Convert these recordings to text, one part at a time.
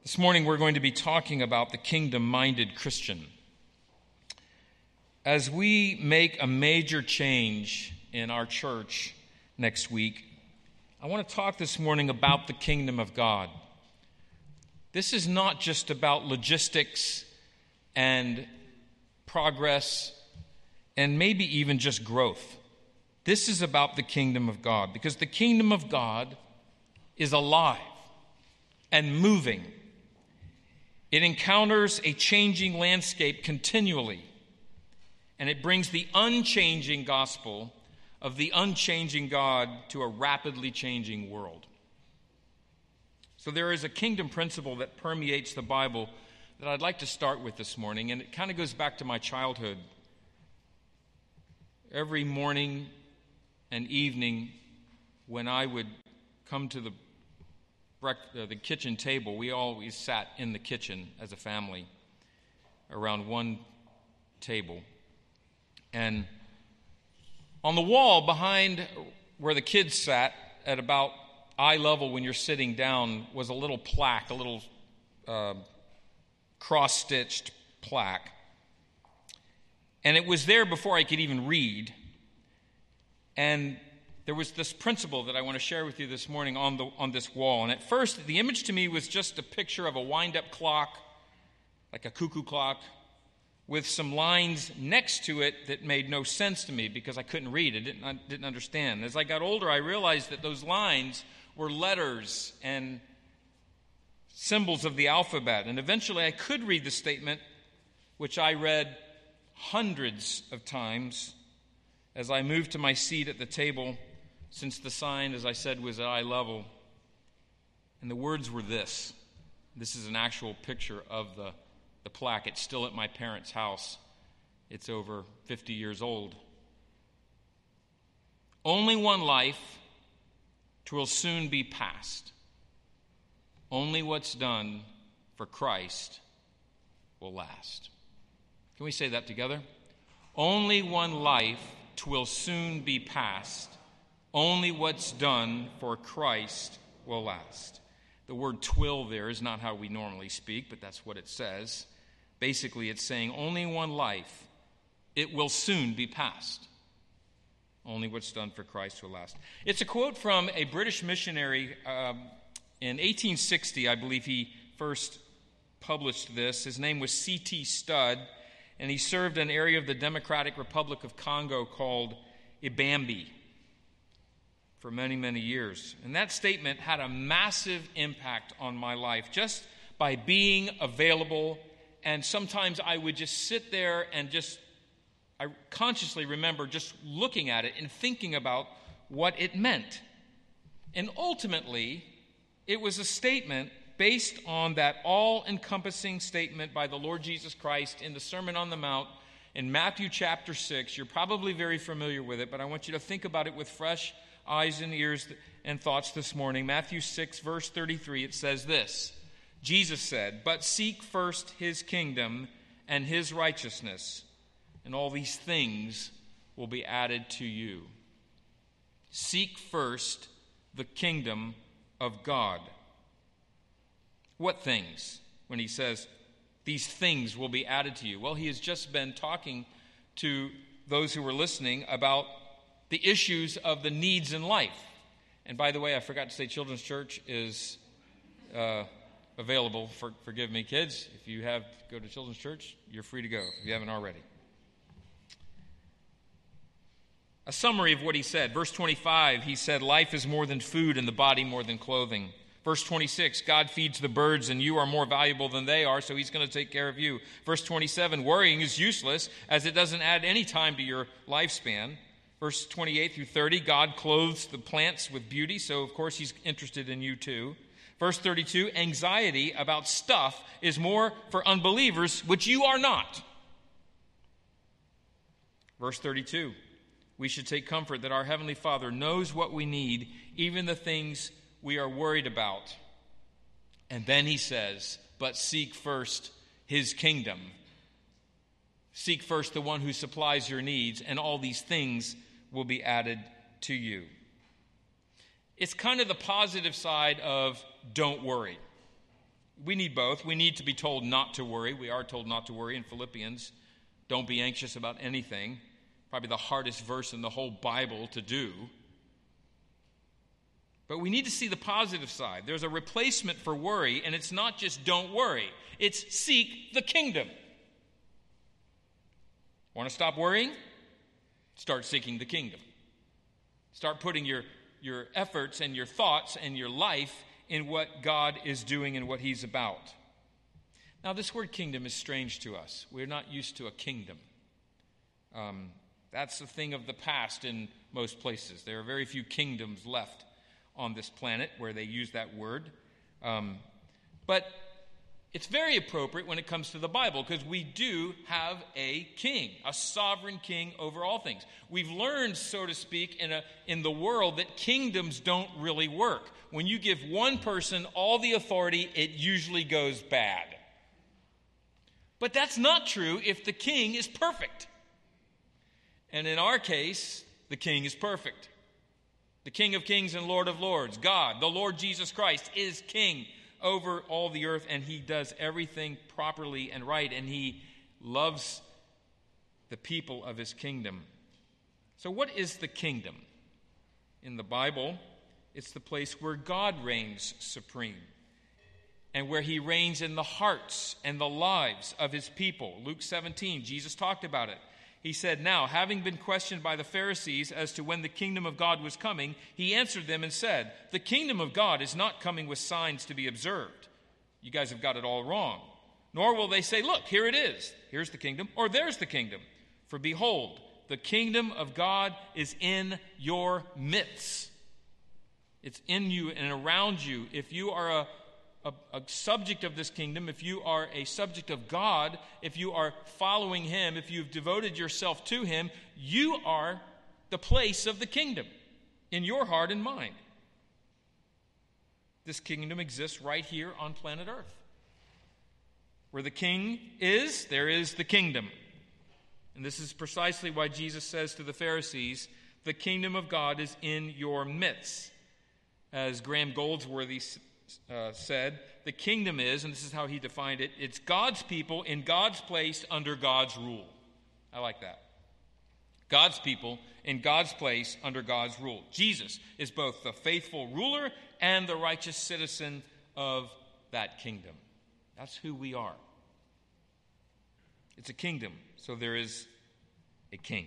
This morning we're going to be talking about the kingdom-minded Christian. As we make a major change in our church next week, I want to talk this morning about the kingdom of God. This is not just about logistics and progress and maybe even just growth. This is about the kingdom of God, because the kingdom of God is alive and moving. It encounters a changing landscape continually, and it brings the unchanging gospel of the unchanging God to a rapidly changing world. So there is a kingdom principle that permeates the Bible that I'd like to start with this morning, and it kind of goes back to my childhood. Every morning and evening when I would come to the kitchen table, we always sat in the kitchen as a family around one table. And on the wall behind where the kids sat at about eye level when you're sitting down was a little plaque, a little cross-stitched plaque. And it was there before I could even read. And there was this principle that I want to share with you this morning on this wall. And at first, the image to me was just a picture of a wind-up clock, like a cuckoo clock, with some lines next to it that made no sense to me because I couldn't read. I didn't understand. As I got older, I realized that those lines were letters and symbols of the alphabet. And eventually, I could read the statement, which I read hundreds of times as I moved to my seat at the table, since the sign, as I said, was at eye level. And the words were this. This is an actual picture of the plaque. It's still at my parents' house. It's over 50 years old. Only one life, 'twill soon be past. Only what's done for Christ will last. Can we say that together? Only one life, 'twill soon be past. Only what's done for Christ will last. The word "twill" there is not how we normally speak, but that's what it says. Basically, it's saying only one life, it will soon be past. Only what's done for Christ will last. It's a quote from a British missionary in 1860, I believe he first published this. His name was C.T. Studd, and he served an area of the Democratic Republic of Congo called Ibambi for many, many years. And that statement had a massive impact on my life just by being available. And sometimes I would just sit there and I consciously remember just looking at it and thinking about what it meant. And ultimately, it was a statement based on that all-encompassing statement by the Lord Jesus Christ in the Sermon on the Mount in Matthew chapter 6. You're probably very familiar with it, but I want you to think about it with fresh eyes and ears and thoughts this morning. Matthew 6, verse 33, it says this. Jesus said, "But seek first his kingdom and his righteousness, and all these things will be added to you." Seek first the kingdom of God. What things? When he says, these things will be added to you. Well, he has just been talking to those who were listening about the issues of the needs in life. And by the way, I forgot to say Children's Church is available. Forgive me, kids. If you have to go to Children's Church, you're free to go if you haven't already. A summary of what he said. Verse 25, he said, life is more than food and the body more than clothing. Verse 26, God feeds the birds and you are more valuable than they are, so he's going to take care of you. Verse 27, worrying is useless as it doesn't add any time to your lifespan. Verse 28 through 30, God clothes the plants with beauty, so of course he's interested in you too. Verse 32, anxiety about stuff is more for unbelievers, which you are not. Verse 32, we should take comfort that our Heavenly Father knows what we need, even the things we are worried about. And then he says, but seek first his kingdom. Seek first the one who supplies your needs, and all these things will be added to you. It's kind of the positive side of don't worry. We need both. We need to be told not to worry. We are told not to worry in Philippians. Don't be anxious about anything. Probably the hardest verse in the whole Bible to do. But we need to see the positive side. There's a replacement for worry, and it's not just don't worry. It's seek the kingdom. Want to stop worrying? Start seeking the kingdom. Start putting your efforts and your thoughts and your life in what God is doing and what he's about. Now, this word kingdom is strange to us. We're not used to a kingdom. That's a thing of the past in most places. There are very few kingdoms left on this planet where they use that word. But it's very appropriate when it comes to the Bible because we do have a king, a sovereign king over all things. We've learned, so to speak, in the world that kingdoms don't really work. When you give one person all the authority, it usually goes bad. But that's not true if the king is perfect. And in our case, the king is perfect. The King of Kings and Lord of Lords, God, the Lord Jesus Christ, is king over all the earth, and he does everything properly and right, and he loves the people of his kingdom. So what is the kingdom? In the Bible, it's the place where God reigns supreme and where he reigns in the hearts and the lives of his people. Luke 17, Jesus talked about it. He said, "Now, having been questioned by the Pharisees as to when the kingdom of God was coming, he answered them and said, 'The kingdom of God is not coming with signs to be observed. You guys have got it all wrong. Nor will they say, look, here it is. Here's the kingdom, or there's the kingdom. For behold, the kingdom of God is in your midst.'" It's in you and around you. If you are a subject of this kingdom, if you are a subject of God, if you are following him, if you've devoted yourself to him, you are the place of the kingdom in your heart and mind. This kingdom exists right here on planet Earth. Where the king is, there is the kingdom. And this is precisely why Jesus says to the Pharisees, the kingdom of God is in your midst. As Graham Goldsworthy said, the kingdom is, and this is how he defined it, it's God's people in God's place under God's rule. I like that. God's people in God's place under God's rule. Jesus is both the faithful ruler and the righteous citizen of that kingdom. That's who we are. It's a kingdom, so there is a king.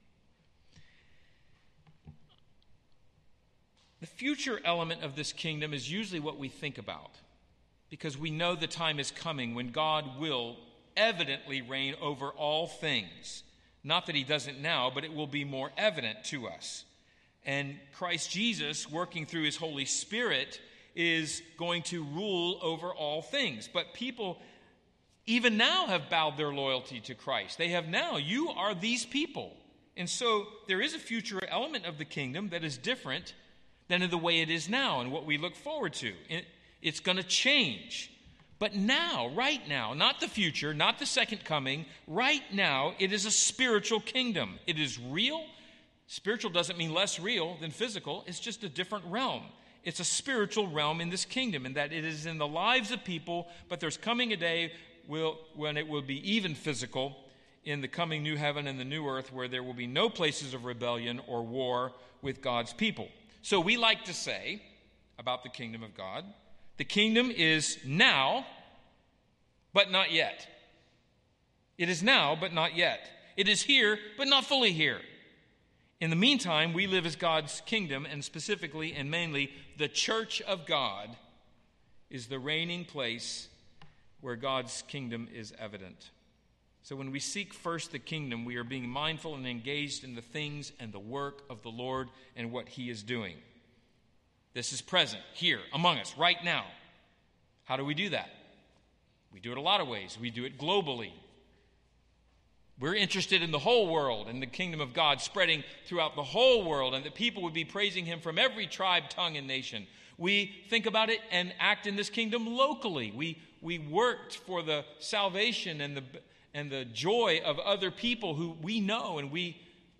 The future element of this kingdom is usually what we think about, because we know the time is coming when God will evidently reign over all things. Not that he doesn't now, but it will be more evident to us. And Christ Jesus, working through his Holy Spirit, is going to rule over all things. But people even now have bowed their loyalty to Christ. They have now. You are these people. And so there is a future element of the kingdom that is different than in the way it is now and what we look forward to. It's going to change. But now, right now, not the future, not the second coming, right now, it is a spiritual kingdom. It is real. Spiritual doesn't mean less real than physical. It's just a different realm. It's a spiritual realm in this kingdom, in that it is in the lives of people, but there's coming a day when it will be even physical in the coming new heaven and the new earth, where there will be no places of rebellion or war with God's people. So we like to say about the kingdom of God, the kingdom is now, but not yet. It is now, but not yet. It is here, but not fully here. In the meantime, we live as God's kingdom, and specifically and mainly, the church of God is the reigning place where God's kingdom is evident. So when we seek first the kingdom, we are being mindful and engaged in the things and the work of the Lord and what he is doing. This is present here among us right now. How do we do that? We do it a lot of ways. We do it globally. We're interested in the whole world and the kingdom of God spreading throughout the whole world, and that people would be praising him from every tribe, tongue, and nation. We think about it and act in this kingdom locally. We worked for the salvation and the joy of other people who we know, and we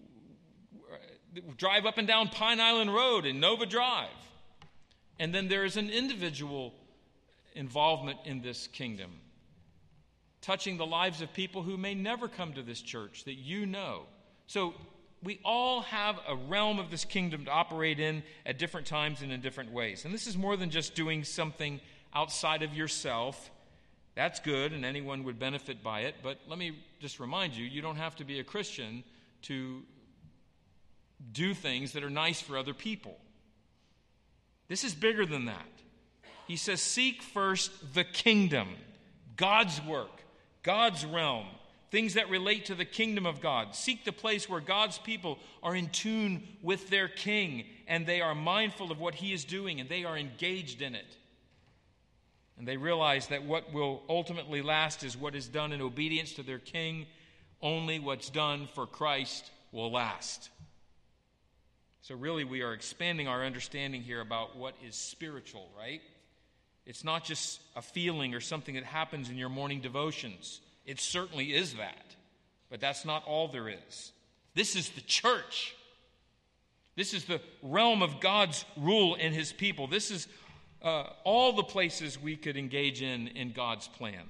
drive up and down Pine Island Road and Nova Drive. And then there is an individual involvement in this kingdom, touching the lives of people who may never come to this church that you know. So we all have a realm of this kingdom to operate in at different times and in different ways. And this is more than just doing something outside of yourself. That's good, and anyone would benefit by it. But let me just remind you, you don't have to be a Christian to do things that are nice for other people. This is bigger than that. He says, seek first the kingdom, God's work, God's realm, things that relate to the kingdom of God. Seek the place where God's people are in tune with their king, and they are mindful of what he is doing, and they are engaged in it. And they realize that what will ultimately last is what is done in obedience to their king. Only what's done for Christ will last. So really, we are expanding our understanding here about what is spiritual, right? It's not just a feeling or something that happens in your morning devotions. It certainly is that. But that's not all there is. This is the church. This is the realm of God's rule in his people. This is all the places we could engage in God's plan.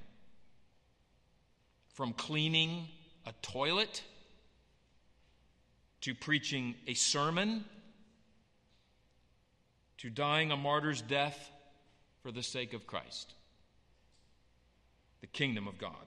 From cleaning a toilet to preaching a sermon to dying a martyr's death for the sake of Christ. The kingdom of God.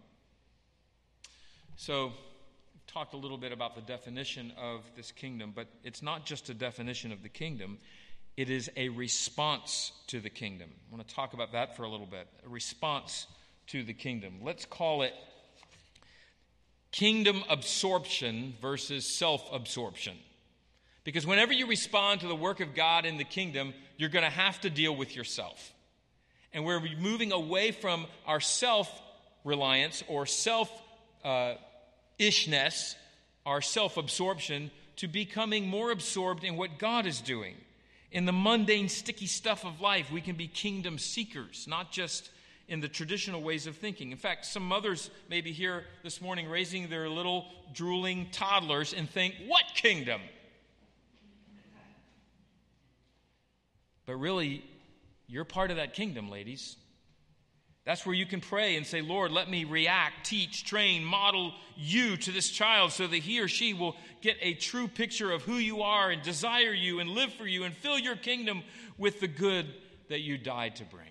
So, we've talked a little bit about the definition of this kingdom, but it's not just a definition of the kingdom. It is a response to the kingdom. I want to talk about that for a little bit. A response to the kingdom. Let's call it kingdom absorption versus self-absorption. Because whenever you respond to the work of God in the kingdom, you're going to have to deal with yourself. And we're moving away from our self-reliance or self-ishness, our self-absorption, to becoming more absorbed in what God is doing. In the mundane, sticky stuff of life, we can be kingdom seekers, not just in the traditional ways of thinking. In fact, some mothers may be here this morning raising their little drooling toddlers and think, what kingdom? But really, you're part of that kingdom, ladies. That's where you can pray and say, Lord, let me react, teach, train, model you to this child so that he or she will get a true picture of who you are and desire you and live for you and fill your kingdom with the good that you died to bring.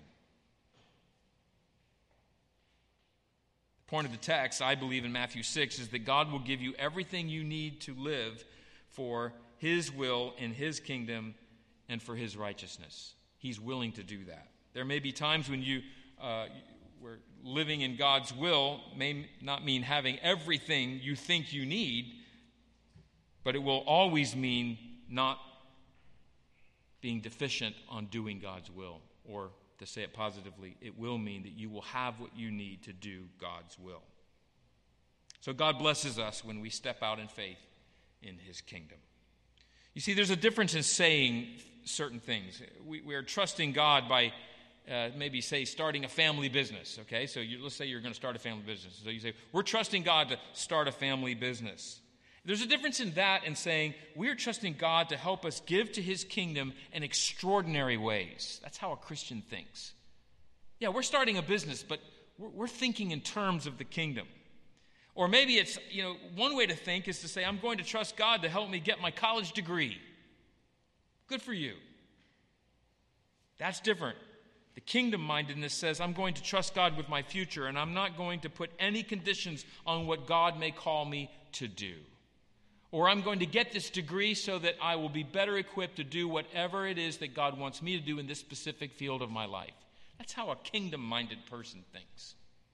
The point of the text, I believe in Matthew 6, is that God will give you everything you need to live for his will in his kingdom and for his righteousness. He's willing to do that. There may be times when where living in God's will may not mean having everything you think you need, but it will always mean not being deficient on doing God's will. Or, to say it positively, it will mean that you will have what you need to do God's will. So God blesses us when we step out in faith in his kingdom. You see, there's a difference in saying certain things. We are trusting God by maybe say starting a family business, okay? So let's say you're going to start a family business. So you say, we're trusting God to start a family business. There's a difference in that and saying, we're trusting God to help us give to his kingdom in extraordinary ways. That's how a Christian thinks. Yeah, we're starting a business, but we're thinking in terms of the kingdom. Or maybe it's, one way to think is to say, I'm going to trust God to help me get my college degree. Good for you. That's different. The kingdom-mindedness says, I'm going to trust God with my future, and I'm not going to put any conditions on what God may call me to do. Or I'm going to get this degree so that I will be better equipped to do whatever it is that God wants me to do in this specific field of my life. That's how a kingdom-minded person thinks.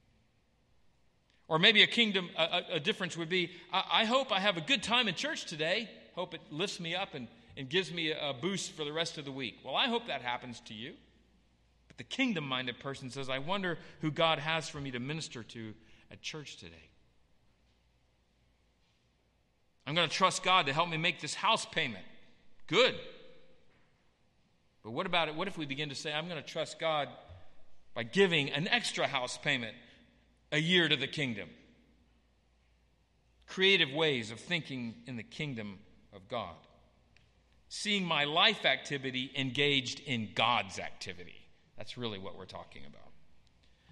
Or maybe a difference would be, I hope I have a good time in church today. Hope it lifts me up and gives me a boost for the rest of the week. Well, I hope that happens to you. But the kingdom-minded person says, I wonder who God has for me to minister to at church today. I'm going to trust God to help me make this house payment. Good. But what about it? What if we begin to say, I'm going to trust God by giving an extra house payment a year to the kingdom? Creative ways of thinking in the kingdom of God. Seeing my life activity engaged in God's activity. That's really what we're talking about.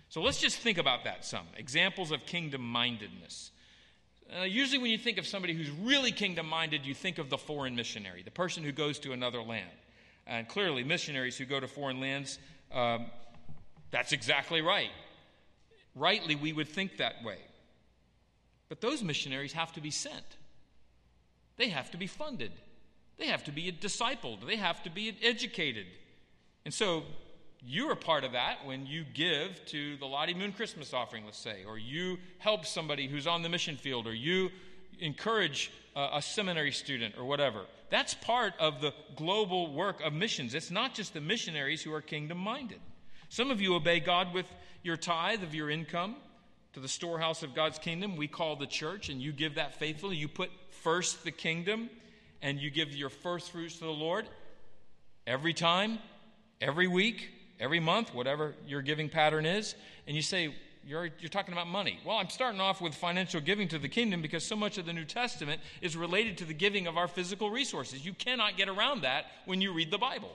So let's just think about that some. Examples of kingdom-mindedness. Usually when you think of somebody who's really kingdom-minded, you think of the foreign missionary, the person who goes to another land. And clearly, missionaries who go to foreign lands, that's exactly right. Rightly, we would think that way. But those missionaries have to be sent. They have to be funded. They have to be discipled. They have to be educated. And so you're a part of that when you give to the Lottie Moon Christmas offering, let's say, or you help somebody who's on the mission field, or you encourage a seminary student or whatever. That's part of the global work of missions. It's not just the missionaries who are kingdom-minded. Some of you obey God with your tithe of your income to the storehouse of God's kingdom we call the church, and you give that faithfully. You put first the kingdom, and you give your first fruits to the Lord every time, every week, every month, whatever your giving pattern is. And you say, you're talking about money. Well, I'm starting off with financial giving to the kingdom because so much of the New Testament is related to the giving of our physical resources. You cannot get around that when you read the Bible.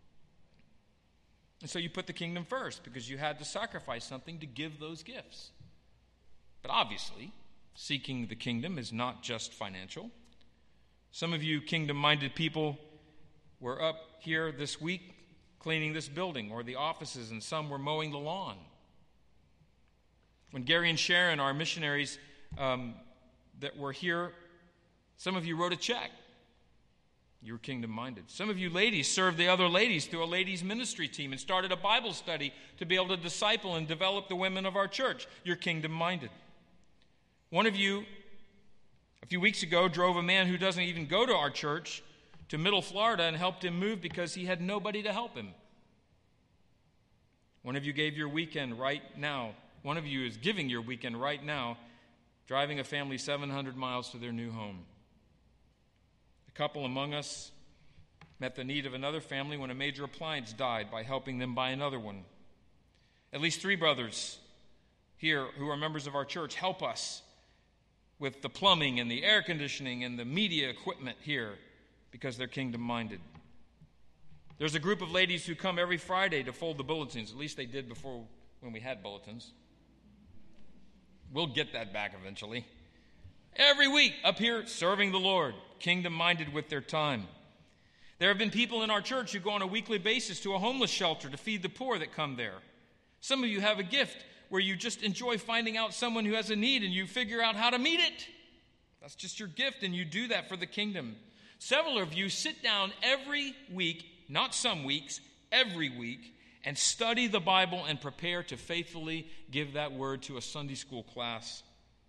And so you put the kingdom first because you had to sacrifice something to give those gifts. But obviously, seeking the kingdom is not just financial. Some of you kingdom-minded people were up here this week cleaning this building or the offices, and some were mowing the lawn. When Gary and Sharon, our missionaries that were here, some of you wrote a check. You were kingdom-minded. Some of you ladies served the other ladies through a ladies' ministry team and started a Bible study to be able to disciple and develop the women of our church. You're kingdom-minded. One of you, a few weeks ago, drove a man who doesn't even go to our church to Middle Florida and helped him move because he had nobody to help him. One of you gave your weekend right now. One of you is giving your weekend right now, driving a family 700 miles to their new home. A couple among us met the need of another family when a major appliance died by helping them buy another one. At least 3 brothers here who are members of our church help us with the plumbing and the air conditioning and the media equipment here because they're kingdom-minded. There's a group of ladies who come every Friday to fold the bulletins. At least they did before when we had bulletins. We'll get that back eventually. Every week up here serving the Lord, kingdom-minded with their time. There have been people in our church who go on a weekly basis to a homeless shelter to feed the poor that come there. Some of you have a gift where you just enjoy finding out someone who has a need and you figure out how to meet it. That's just your gift, and you do that for the kingdom. Several of you sit down every week, not some weeks, every week, and study the Bible and prepare to faithfully give that word to a Sunday school class.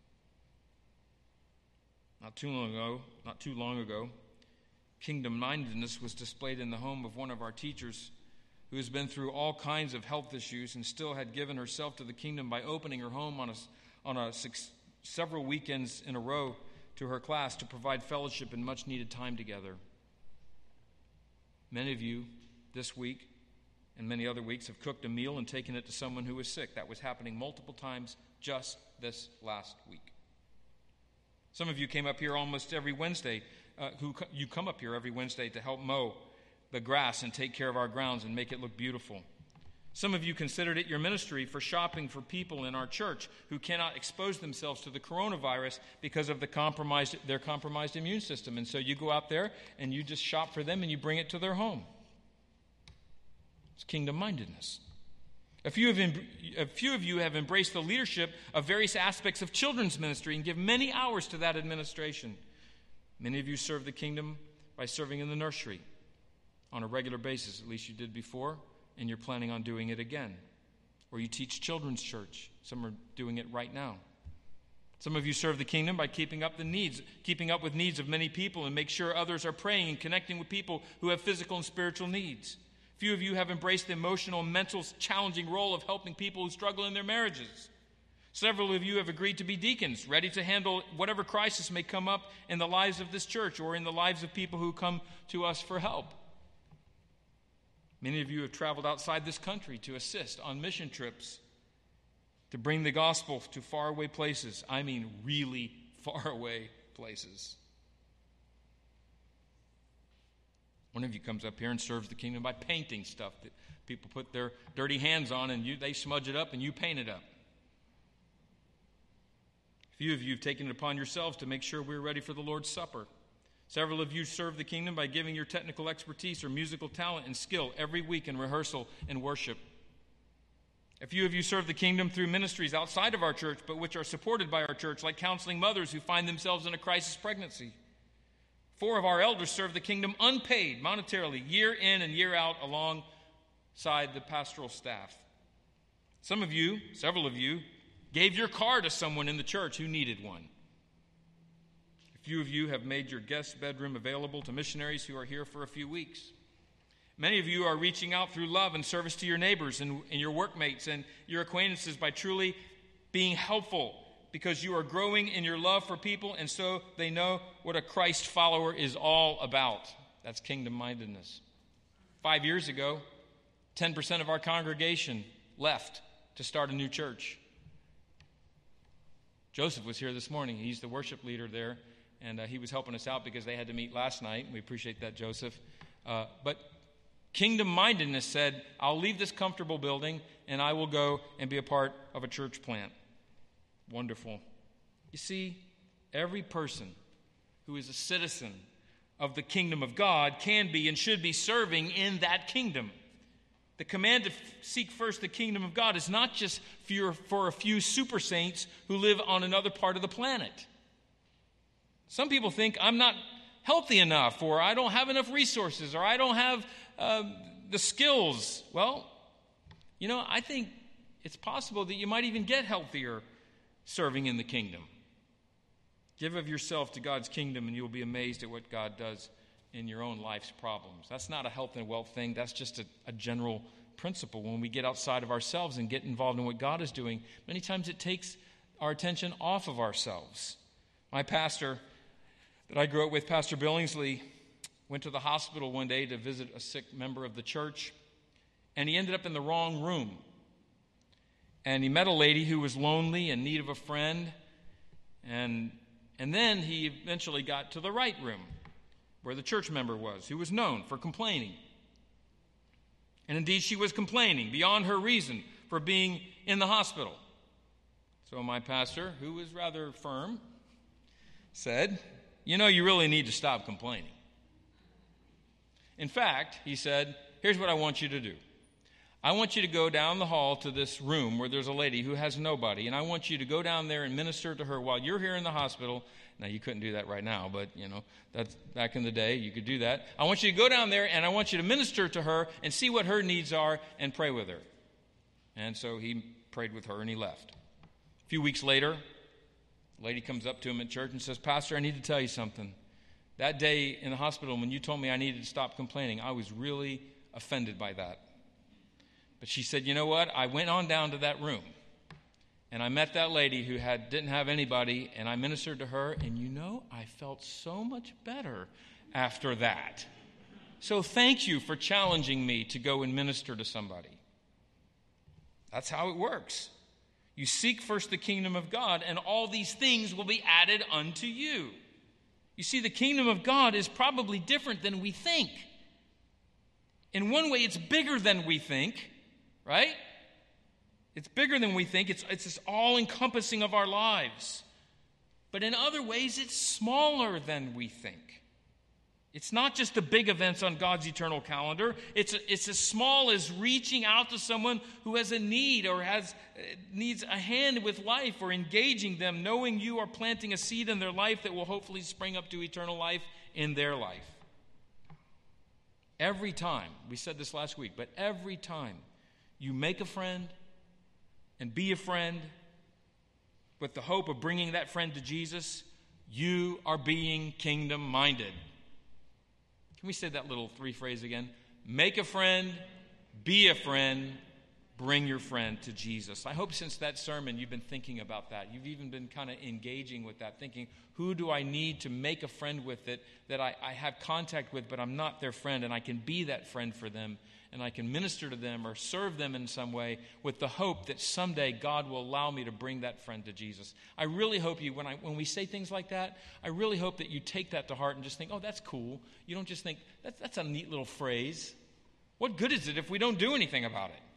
Not too long ago, kingdom-mindedness was displayed in the home of one of our teachers who has been through all kinds of health issues and still had given herself to the kingdom by opening her home on several weekends in a row to her class to provide fellowship and much-needed time together. Many of you this week and many other weeks have cooked a meal and taken it to someone who was sick. That was happening multiple times just this last week. Some of you came up here almost every Wednesday. You come up here every Wednesday to help mow the grass and take care of our grounds and make it look beautiful. Some of you considered it your ministry for shopping for people in our church who cannot expose themselves to the coronavirus because of their compromised immune system. And so you go out there and you just shop for them and you bring it to their home. It's kingdom-mindedness. A few of you have embraced the leadership of various aspects of children's ministry and give many hours to that administration. Many of you serve the kingdom by serving in the nursery on a regular basis. At least you did before, and you're planning on doing it again. Or you teach children's church. Some are doing it right now. Some of you serve the kingdom by keeping up with needs of many people and make sure others are praying and connecting with people who have physical and spiritual needs. Few of you have embraced the emotional and mental challenging role of helping people who struggle in their marriages. Several of you have agreed to be deacons, ready to handle whatever crisis may come up in the lives of this church or in the lives of people who come to us for help. Many of you have traveled outside this country to assist on mission trips to bring the gospel to faraway places. I mean, really faraway places. One of you comes up here and serves the kingdom by painting stuff that People put their dirty hands on and they smudge it up and you paint it up. A few of you have taken it upon yourselves to make sure we're ready for the Lord's Supper. Several of you serve the kingdom by giving your technical expertise or musical talent and skill every week in rehearsal and worship. A few of you serve the kingdom through ministries outside of our church, but which are supported by our church, like counseling mothers who find themselves in a crisis pregnancy. 4 of our elders serve the kingdom unpaid, monetarily, year in and year out, alongside the pastoral staff. Several of you, gave your car to someone in the church who needed one. A few of you have made your guest bedroom available to missionaries who are here for a few weeks. Many of you are reaching out through love and service to your neighbors and your workmates and your acquaintances by truly being helpful, because you are growing in your love for people, and so they know what a Christ follower is all about. That's kingdom-mindedness. 5 years ago, 10% of our congregation left to start a new church. Joseph was here this morning. He's the worship leader there, and he was helping us out because they had to meet last night. We appreciate that, Joseph. But kingdom-mindedness said, I'll leave this comfortable building and I will go and be a part of a church plant. Wonderful. You see, every person who is a citizen of the kingdom of God can be and should be serving in that kingdom. The command to seek first the kingdom of God is not just for a few super saints who live on another part of the planet. Some people think I'm not healthy enough, or I don't have enough resources, or I don't have the skills. Well, I think it's possible that you might even get healthier serving in the kingdom. Give of yourself to God's kingdom and you'll be amazed at what God does in your own life's problems. That's not a health and wealth thing. That's just a general principle. When we get outside of ourselves and get involved in what God is doing, many times it takes our attention off of ourselves. My pastor that I grew up with, Pastor Billingsley, went to the hospital one day to visit a sick member of the church, and he ended up in the wrong room. And he met a lady who was lonely, in need of a friend, and then he eventually got to the right room, where the church member was, who was known for complaining. And indeed, she was complaining beyond her reason for being in the hospital. So my pastor, who was rather firm, said, you really need to stop complaining. In fact, he said, here's what I want you to do. I want you to go down the hall to this room where there's a lady who has nobody, and I want you to go down there and minister to her while you're here in the hospital. Now, you couldn't do that right now, but, that's back in the day. You could do that. I want you to go down there, and I want you to minister to her and see what her needs are and pray with her. And so he prayed with her, and he left. A few weeks later, the lady comes up to him at church and says, Pastor, I need to tell you something. That day in the hospital, when you told me I needed to stop complaining, I was really offended by that. But she said, you know what? I went on down to that room, and I met that lady who didn't have anybody, and I ministered to her, and I felt so much better after that. So thank you for challenging me to go and minister to somebody. That's how it works. You seek first the kingdom of God, and all these things will be added unto you. You see, the kingdom of God is probably different than we think. In one way, it's bigger than we think, right? It's bigger than we think. It's this all-encompassing of our lives. But in other ways, it's smaller than we think. It's not just the big events on God's eternal calendar. It's as small as reaching out to someone who has a need or needs a hand with life, or engaging them, knowing you are planting a seed in their life that will hopefully spring up to eternal life in their life. Every time, we said this last week, but every time you make a friend and be a friend with the hope of bringing that friend to Jesus, you are being kingdom-minded. Can we say that little 3-phrase again? Make a friend, be a friend, bring your friend to Jesus. I hope since that sermon you've been thinking about that. You've even been kind of engaging with that, thinking, who do I need to make a friend with that I have contact with, but I'm not their friend, and I can be that friend for them, and I can minister to them or serve them in some way with the hope that someday God will allow me to bring that friend to Jesus. I really hope you, when we say things like that, I really hope that you take that to heart and just think, oh, that's cool. You don't just think, that's a neat little phrase. What good is it if we don't do anything about it?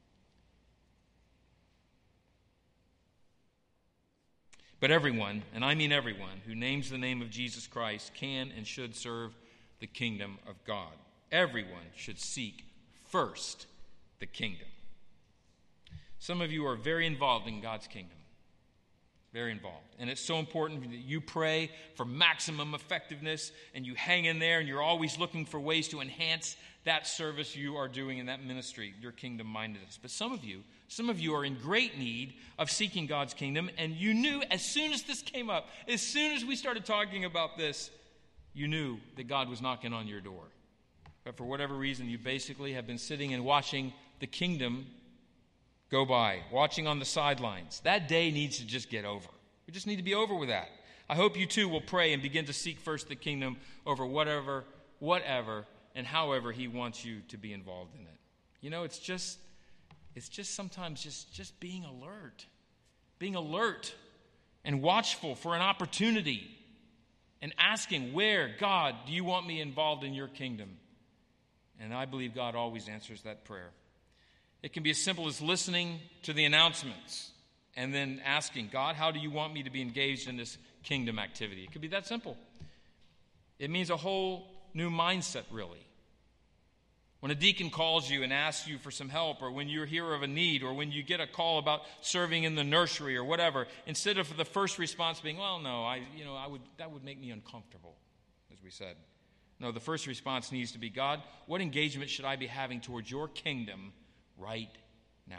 But everyone, and I mean everyone, who names the name of Jesus Christ can and should serve the kingdom of God. Everyone should seek first the kingdom. Some of you are very involved in God's kingdom. Very involved. And it's so important that you pray for maximum effectiveness and you hang in there and you're always looking for ways to enhance that service you are doing in that ministry, your kingdom-mindedness. But some of you are in great need of seeking God's kingdom, and you knew as soon as this came up, as soon as we started talking about this, you knew that God was knocking on your door. But for whatever reason, you basically have been sitting and watching the kingdom go by, watching on the sidelines. That day needs to just get over. We just need to be over with that. I hope you too will pray and begin to seek first the kingdom over whatever, and however he wants you to be involved in it. You know, it's just sometimes just being alert and watchful for an opportunity and asking, where, God, do you want me involved in your kingdom? And I believe God always answers that prayer. It can be as simple as listening to the announcements and then asking, God, how do you want me to be engaged in this kingdom activity? It could be that simple. It means a whole new mindset, really. When a deacon calls you and asks you for some help, or when you hear of a need, or when you get a call about serving in the nursery or whatever, instead of the first response being, well, no, that would make me uncomfortable, as we said. No, the first response needs to be, God, what engagement should I be having towards your kingdom right now?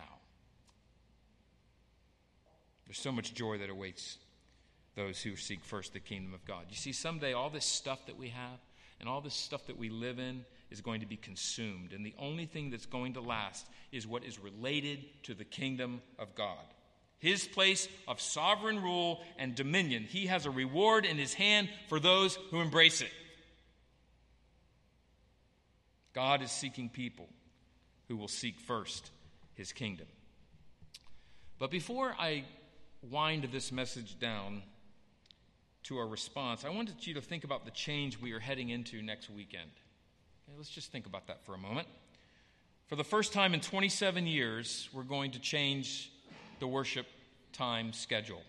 There's so much joy that awaits those who seek first the kingdom of God. You see, someday all this stuff that we have and all this stuff that we live in is going to be consumed. And the only thing that's going to last is what is related to the kingdom of God. His place of sovereign rule and dominion. He has a reward in his hand for those who embrace it. God is seeking people who will seek first his kingdom. But before I wind this message down to our response, I wanted you to think about the change we are heading into next weekend. Okay, let's just think about that for a moment. For the first time in 27 years, we're going to change the worship time schedule.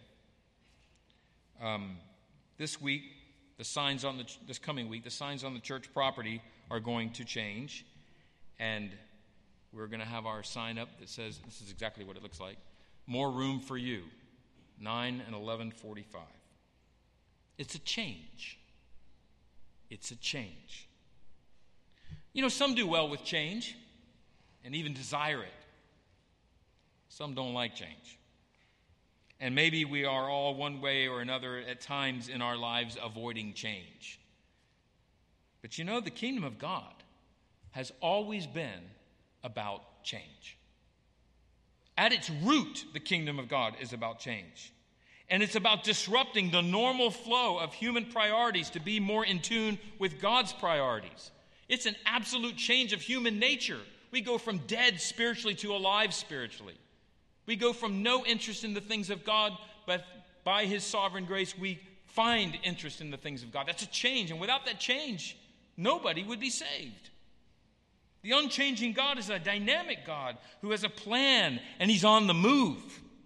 This coming week, the signs on the church property are going to change, and we're going to have our sign up that says, this is exactly what it looks like, more room for you, 9 and 11:45. It's a change. It's a change. You know, some do well with change and even desire it. Some don't like change. And maybe we are all one way or another at times in our lives avoiding change. But you know, the kingdom of God has always been about change. At its root, the kingdom of God is about change. And it's about disrupting the normal flow of human priorities to be more in tune with God's priorities. It's an absolute change of human nature. We go from dead spiritually to alive spiritually. We go from no interest in the things of God, but by his sovereign grace, we find interest in the things of God. That's a change. And without that change, nobody would be saved. The unchanging God is a dynamic God who has a plan, and he's on the move.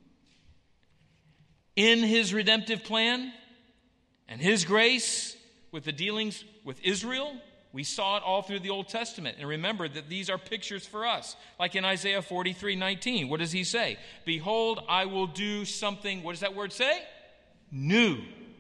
In his redemptive plan and his grace with the dealings with Israel, we saw it all through the Old Testament. And remember that these are pictures for us. Like in Isaiah 43:19, what does he say? Behold, I will do something, what does that word say? New.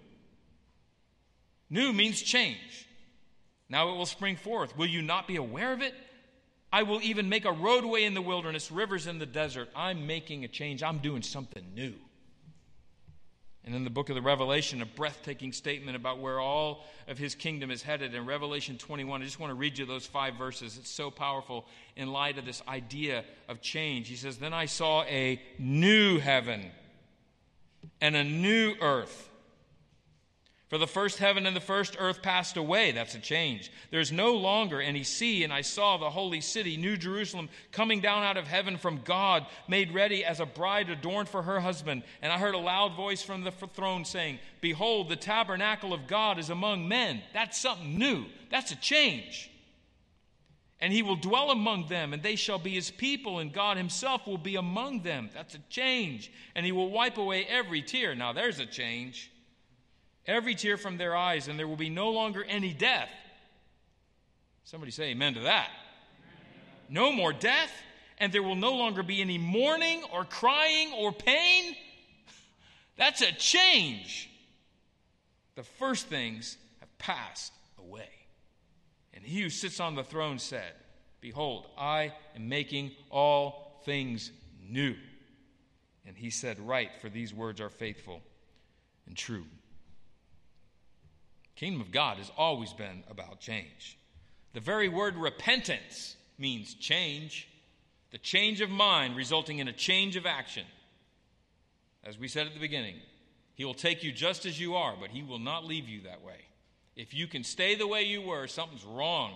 New means change. Now it will spring forth. Will you not be aware of it? I will even make a roadway in the wilderness, rivers in the desert. I'm making a change. I'm doing something new. And in the book of the Revelation, a breathtaking statement about where all of his kingdom is headed. In Revelation 21, I just want to read you those 5 verses. It's so powerful in light of this idea of change. He says, then I saw a new heaven and a new earth. For the first heaven and the first earth passed away. That's a change. There's no longer any sea, and I saw the holy city, New Jerusalem, coming down out of heaven from God, made ready as a bride adorned for her husband. And I heard a loud voice from the throne saying, behold, the tabernacle of God is among men. That's something new. That's a change. And he will dwell among them, and they shall be his people, and God himself will be among them. That's a change. And he will wipe away every tear. Now there's a change. Every tear from their eyes, and there will be no longer any death. Somebody say amen to that. No more death, and there will no longer be any mourning or crying or pain. That's a change. The first things have passed away. And he who sits on the throne said, behold, I am making all things new. And he said, write, for these words are faithful and true. Kingdom of God has always been about change. The very word repentance means change. The change of mind resulting in a change of action. As we said at the beginning, he will take you just as you are, but he will not leave you that way. If you can stay the way you were, something's wrong.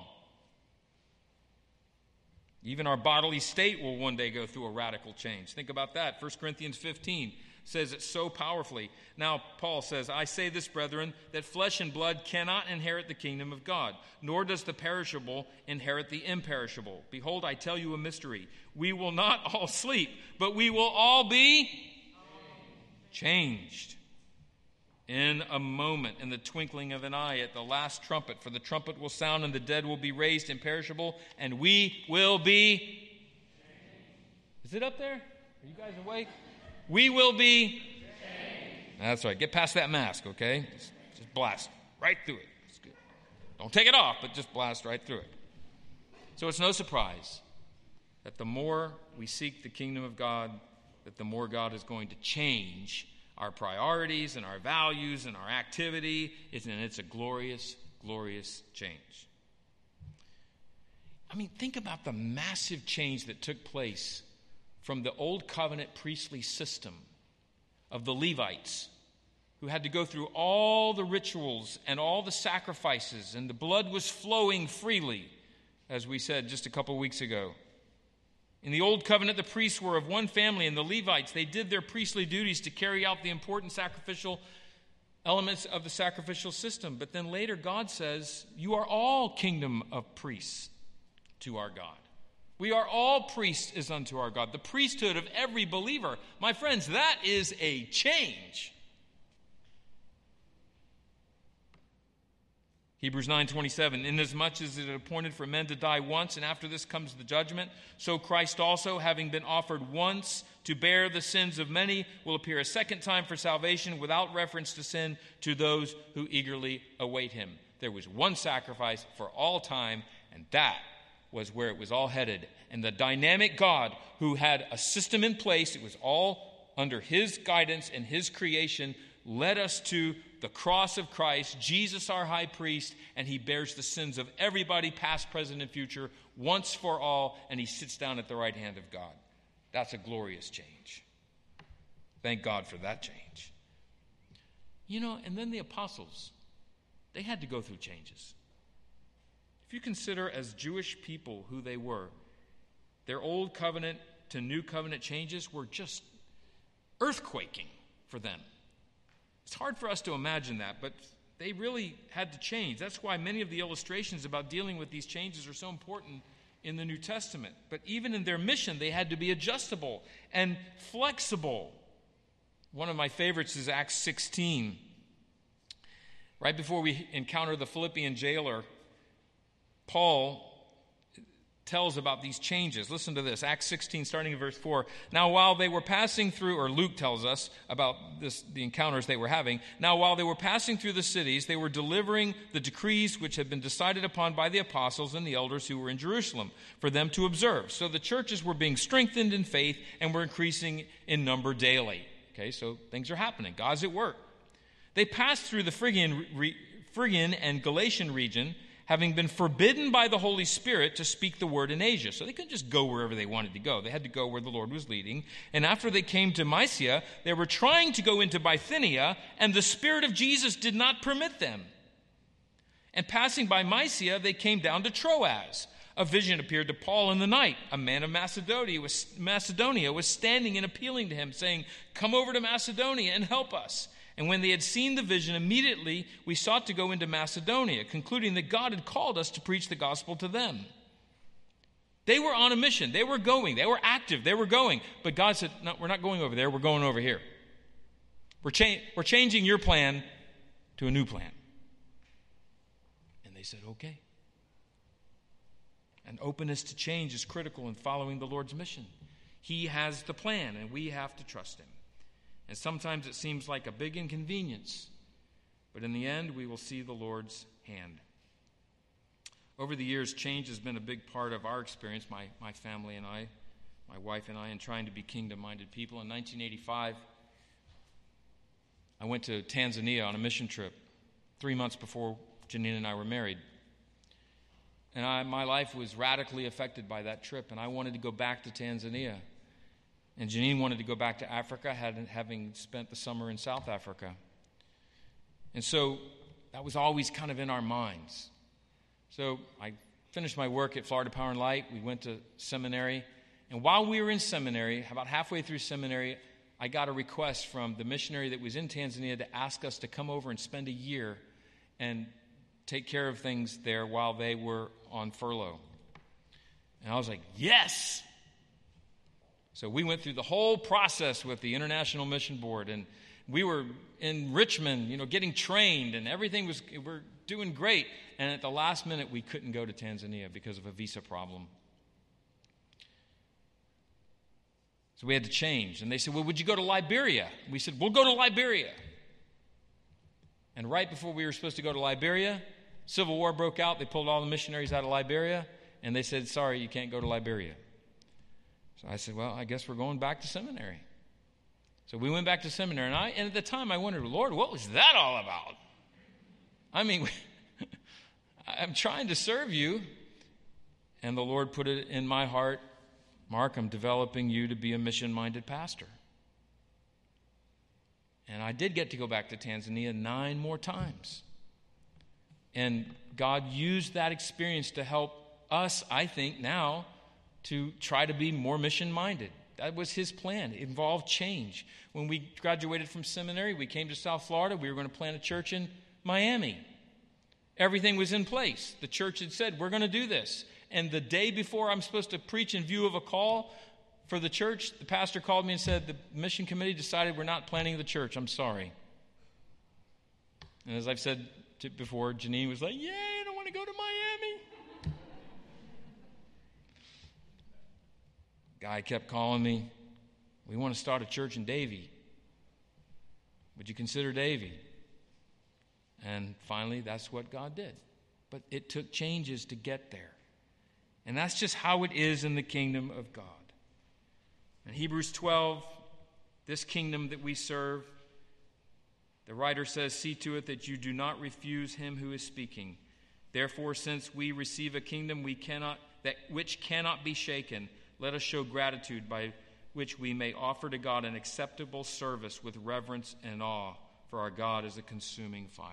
Even our bodily state will one day go through a radical change. Think about that. 1 Corinthians 15 says it so powerfully. Now, Paul says, I say this, brethren, that flesh and blood cannot inherit the kingdom of God, nor does the perishable inherit the imperishable. Behold, I tell you a mystery. We will not all sleep, but we will all be changed in a moment, in the twinkling of an eye, at the last trumpet. For the trumpet will sound, and the dead will be raised imperishable, and we will be... Is it up there? Are you guys awake? We will be... That's right. Get past that mask, okay? Just blast right through it. It's good. Don't take it off, but just blast right through it. So it's no surprise that the more we seek the kingdom of God, that the more God is going to change our priorities and our values and our activity. And it's a glorious, glorious change. I mean, think about the massive change that took place from the old covenant priestly system of the Levites, who had to go through all the rituals and all the sacrifices, and the blood was flowing freely, as we said just a couple weeks ago. In the old covenant, the priests were of one family, and the Levites, they did their priestly duties to carry out the important sacrificial elements of the sacrificial system. But then later, God says, you are all kingdom of priests to our God. We are all priests as unto our God. The priesthood of every believer. My friends, that is a change. Hebrews 9:27, inasmuch as it is appointed for men to die once, and after this comes the judgment, so Christ also, having been offered once to bear the sins of many, will appear a second time for salvation without reference to sin to those who eagerly await him. There was one sacrifice for all time, and that was where it was all headed. And the dynamic God who had a system in place, it was all under his guidance and his creation, led us to the cross of Christ, Jesus our high priest, and he bears the sins of everybody, past, present, and future, once for all, and he sits down at the right hand of God. That's a glorious change. Thank God for that change. You know, and then the apostles, they had to go through changes. If you consider as Jewish people who they were, their old covenant to new covenant changes were just earthquaking for them. It's hard for us to imagine that, but they really had to change. That's why many of the illustrations about dealing with these changes are so important in the New Testament. But even in their mission, they had to be adjustable and flexible. One of my favorites is Acts 16. Right before we encounter the Philippian jailer, Paul tells about these changes. Listen to this, Acts 16, starting in verse 4. Now while they were passing through, or Luke tells us about this, the encounters they were having. Now while they were passing through the cities, they were delivering the decrees which had been decided upon by the apostles and the elders who were in Jerusalem for them to observe. So the churches were being strengthened in faith and were increasing in number daily. Okay, so things are happening. God's at work. They passed through the Phrygian and Galatian region, having been forbidden by the Holy Spirit to speak the word in Asia. So they couldn't just go wherever they wanted to go. They had to go where the Lord was leading. And after they came to Mysia, they were trying to go into Bithynia, and the Spirit of Jesus did not permit them. And passing by Mysia, they came down to Troas. A vision appeared to Paul in the night. A man of Macedonia was standing and appealing to him, saying, "Come over to Macedonia and help us." And when they had seen the vision, immediately we sought to go into Macedonia, concluding that God had called us to preach the gospel to them. They were on a mission. They were going. They were active. They were going. But God said, no, we're not going over there. We're going over here. We're changing your plan to a new plan. And they said, okay. And openness to change is critical in following the Lord's mission. He has the plan, and we have to trust him. And sometimes it seems like a big inconvenience, but in the end, we will see the Lord's hand. Over the years, change has been a big part of our experience, my family and I, my wife and I, in trying to be kingdom-minded people. In 1985, I went to Tanzania on a mission trip 3 months before Janine and I were married. And my life was radically affected by that trip, and I wanted to go back to Tanzania. And Janine wanted to go back to Africa, having spent the summer in South Africa. And so that was always kind of in our minds. So I finished my work at Florida Power and Light. We went to seminary. And while we were in seminary, about halfway through seminary, I got a request from the missionary that was in Tanzania to ask us to come over and spend a year and take care of things there while they were on furlough. And I was like, yes! So we went through the whole process with the International Mission Board, and we were in Richmond, getting trained, and everything we're doing great. And at the last minute, we couldn't go to Tanzania because of a visa problem. So we had to change. And they said, well, would you go to Liberia? We said, we'll go to Liberia. And right before we were supposed to go to Liberia, Civil War broke out. They pulled all the missionaries out of Liberia, and they said, sorry, you can't go to Liberia. So I said, well, I guess we're going back to seminary. So we went back to seminary, and at the time I wondered, Lord, what was that all about? I mean, I'm trying to serve you. And the Lord put it in my heart, Mark, I'm developing you to be a mission-minded pastor. And I did get to go back to Tanzania 9 more times. And God used that experience to help us, I think, now to try to be more mission-minded. That was his plan. It involved change. When we graduated from seminary, we came to South Florida. We were going to plant a church in Miami. Everything was in place. The church had said, we're going to do this. And the day before I'm supposed to preach in view of a call for the church, the pastor called me and said, the mission committee decided we're not planting the church. I'm sorry. And as I've said before, Janine was like, yay, I don't want to go to Miami. Guy kept calling me. We want to start a church in Davie. Would you consider Davie? And finally, that's what God did. But it took changes to get there. And that's just how it is in the kingdom of God. In Hebrews 12, this kingdom that we serve, the writer says, see to it that you do not refuse him who is speaking. Therefore, since we receive a kingdom which cannot be shaken, let us show gratitude by which we may offer to God an acceptable service with reverence and awe, for our God is a consuming fire.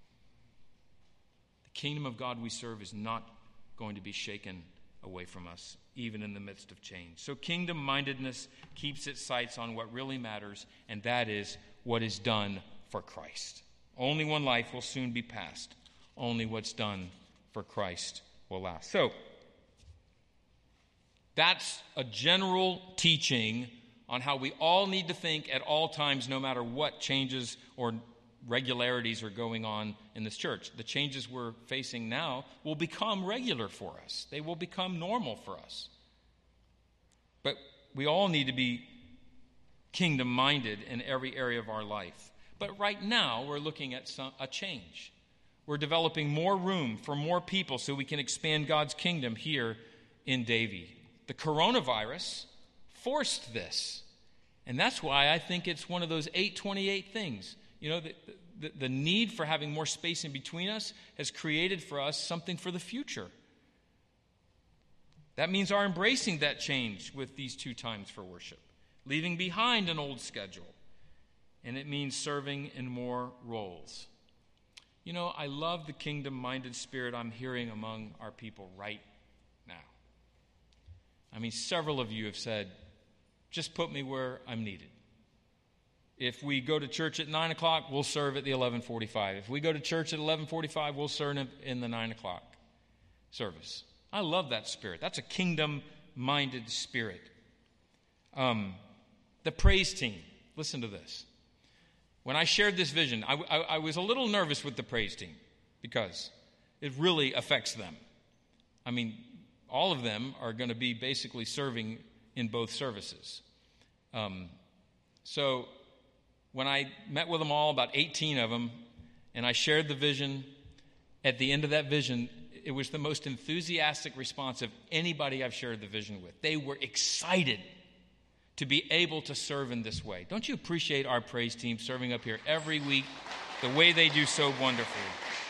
The kingdom of God we serve is not going to be shaken away from us, even in the midst of change. So kingdom-mindedness keeps its sights on what really matters, and that is what is done for Christ. Only one life will soon be passed. Only what's done for Christ will last. So, that's a general teaching on how we all need to think at all times, no matter what changes or regularities are going on in this church. The changes we're facing now will become regular for us. They will become normal for us. But we all need to be kingdom-minded in every area of our life. But right now, we're looking at a change. We're developing more room for more people so we can expand God's kingdom here in Davie. The coronavirus forced this. And that's why I think it's one of those 828 things. The need for having more space in between us has created for us something for the future. That means our embracing that change with these 2 times for worship, leaving behind an old schedule. And it means serving in more roles. I love the kingdom-minded spirit I'm hearing among our people right now. I mean, several of you have said, just put me where I'm needed. If we go to church at 9 o'clock, we'll serve at the 11:45. If we go to church at 11:45, we'll serve in the 9 o'clock service. I love that spirit. That's a kingdom-minded spirit. The praise team. Listen to this. When I shared this vision, I was a little nervous with the praise team because it really affects them. I mean, all of them are going to be basically serving in both services. So when I met with them all, about 18 of them, and I shared the vision, at the end of that vision, it was the most enthusiastic response of anybody I've shared the vision with. They were excited to be able to serve in this way. Don't you appreciate our praise team serving up here every week the way they do so wonderfully?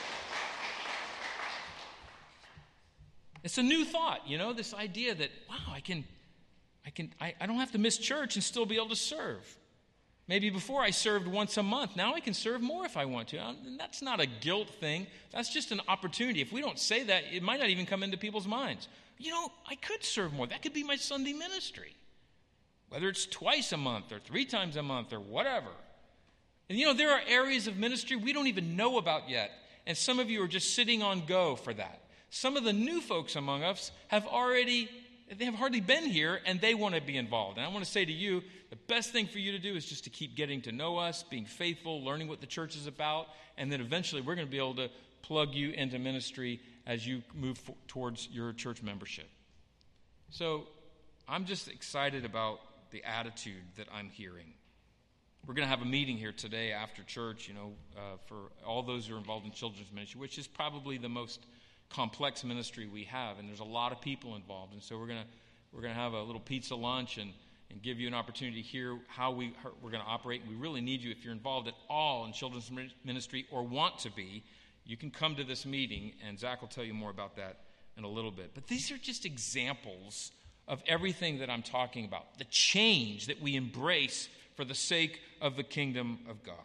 It's a new thought, this idea that, wow, I don't have to miss church and still be able to serve. Maybe before I served once a month. Now I can serve more if I want to. And that's not a guilt thing. That's just an opportunity. If we don't say that, it might not even come into people's minds. I could serve more. That could be my Sunday ministry. Whether it's twice a month or 3 times a month or whatever. And there are areas of ministry we don't even know about yet. And some of you are just sitting on go for that. Some of the new folks among us have hardly been here, and they want to be involved. And I want to say to you, the best thing for you to do is just to keep getting to know us, being faithful, learning what the church is about, and then eventually we're going to be able to plug you into ministry as you move towards your church membership. So I'm just excited about the attitude that I'm hearing. We're going to have a meeting here today after church, for all those who are involved in children's ministry, which is probably the most complex ministry we have, and there's a lot of people involved. And so we're going to have a little pizza lunch and give you an opportunity to hear how we're going to operate. We really need you. If you're involved at all in children's ministry or want to be, you can come to this meeting, and Zach will tell you more about that in a little bit. But these are just examples of everything that I'm talking about, the change that we embrace for the sake of the kingdom of God.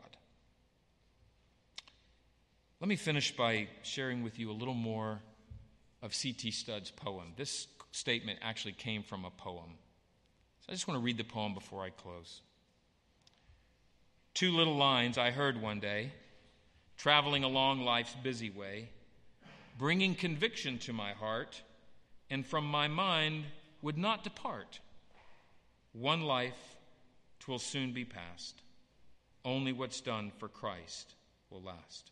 Let me finish by sharing with you a little more of C.T. Studd's poem. This statement actually came from a poem. So I just want to read the poem before I close. 2 little lines I heard one day, traveling along life's busy way, bringing conviction to my heart, and from my mind would not depart. One life, 'twill soon be past. Only what's done for Christ will last.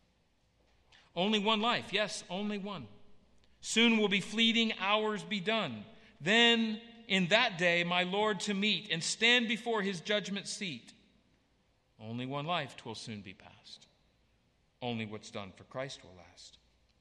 Only one life, yes, only one. Soon will be fleeting hours be done. Then in that day my Lord to meet and stand before his judgment seat. Only one life, 'twill soon be past. Only what's done for Christ will last.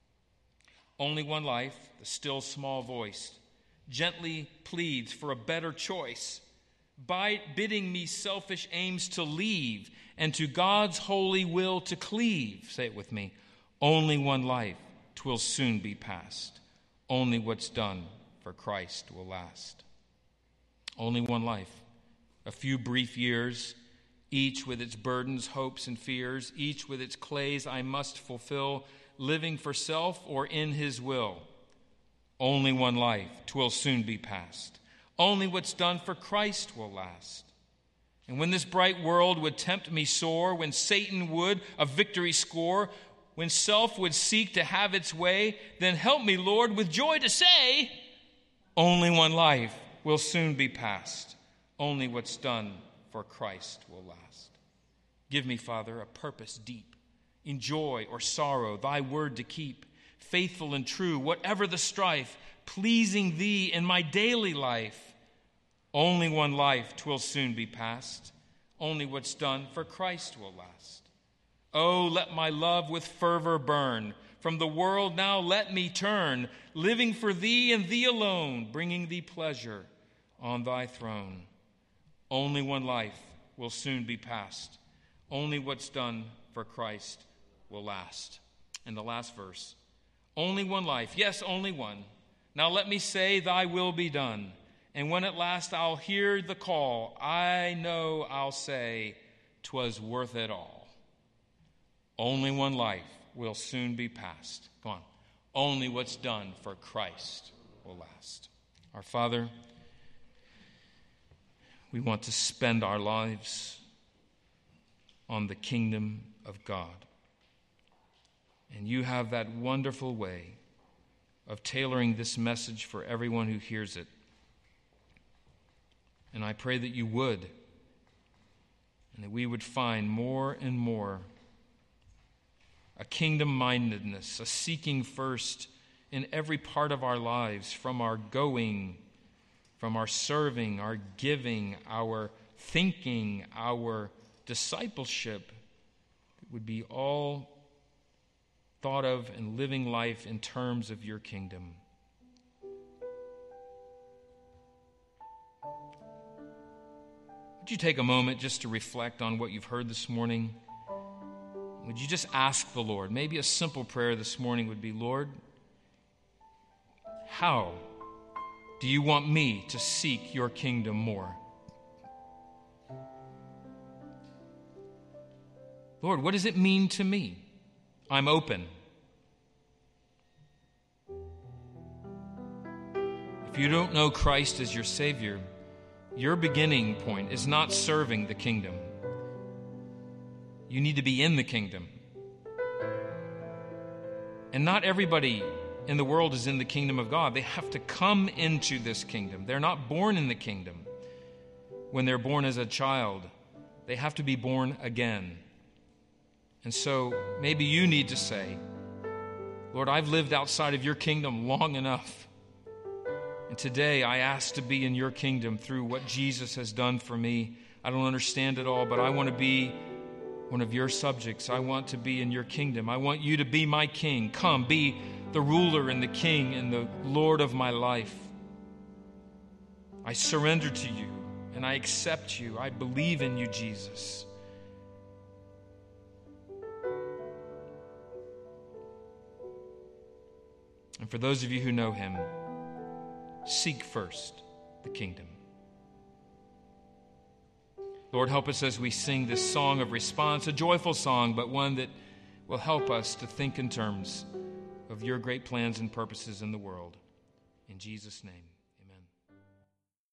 Only one life, the still small voice gently pleads for a better choice, bidding me selfish aims to leave and to God's holy will to cleave. Say it with me. Only one life, 'twill soon be past. Only what's done for Christ will last. Only one life, a few brief years, each with its burdens, hopes, and fears, each with its clays I must fulfill, living for self or in his will. Only one life, 'twill soon be past. Only what's done for Christ will last. And when this bright world would tempt me sore, when Satan would a victory score, when self would seek to have its way, then help me, Lord, with joy to say, only one life will soon be past. Only what's done for Christ will last. Give me, Father, a purpose deep, in joy or sorrow, thy word to keep, faithful and true, whatever the strife, pleasing thee in my daily life. Only one life, 'twill soon be past. Only what's done for Christ will last. Oh, let my love with fervor burn. From the world now let me turn, living for thee and thee alone, bringing thee pleasure on thy throne. Only one life will soon be past. Only what's done for Christ will last. And the last verse. Only one life, yes, only one. Now let me say, thy will be done. And when at last I'll hear the call, I know I'll say, 'twas worth it all. Only one life will soon be past. Come on. Only what's done for Christ will last. Our Father, we want to spend our lives on the kingdom of God. And you have that wonderful way of tailoring this message for everyone who hears it. And I pray that you would, and that we would find more and more a kingdom-mindedness, a seeking first in every part of our lives, from our going, from our serving, our giving, our thinking, our discipleship. It would be all thought of and living life in terms of your kingdom. Would you take a moment just to reflect on what you've heard this morning? Would you just ask the Lord? Maybe a simple prayer this morning would be, Lord, how do you want me to seek your kingdom more? Lord, what does it mean to me? I'm open. If you don't know Christ as your Savior, your beginning point is not serving the kingdom. You need to be in the kingdom. And not everybody in the world is in the kingdom of God. They have to come into this kingdom. They're not born in the kingdom. When they're born as a child, they have to be born again. And so maybe you need to say, Lord, I've lived outside of your kingdom long enough. And today I ask to be in your kingdom through what Jesus has done for me. I don't understand it all, but I want to be one of your subjects. I want to be in your kingdom. I want you to be my king. Come, be the ruler and the king and the Lord of my life. I surrender to you and I accept you. I believe in you, Jesus. And for those of you who know him, seek first the kingdom. Lord, help us as we sing this song of response, a joyful song, but one that will help us to think in terms of your great plans and purposes in the world. In Jesus' name.